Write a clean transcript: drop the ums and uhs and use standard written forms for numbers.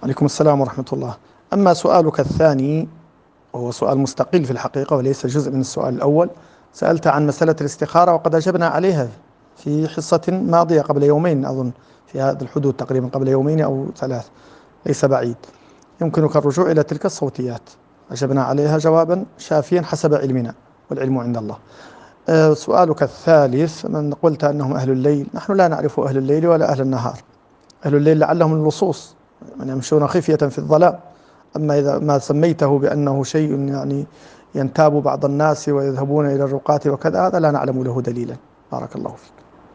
عليكم السلام ورحمة الله. أما سؤالك الثاني وهو سؤال مستقل في الحقيقة وليس جزء من السؤال الأول. سألت عن مسألة الاستخارة وقد أجبنا عليها في حصة ماضية قبل يومين أظن، في هذا الحدود تقريبا قبل يومين أو ثلاث، ليس بعيد. يمكنك الرجوع إلى تلك الصوتيات، أجبنا عليها جوابا شافيا حسب علمنا، والعلم عند الله. سؤالك الثالث، من قلت أنهم أهل الليل، نحن لا نعرف أهل الليل ولا أهل النهار. أهل الليل لعلهم اللصوص من يمشون خفية في الظلام. أما إذا ما سميته بأنه شيء يعني ينتاب بعض الناس ويذهبون إلى الرقاة وكذا، هذا لا نعلم له دليلا. بارك الله فيك.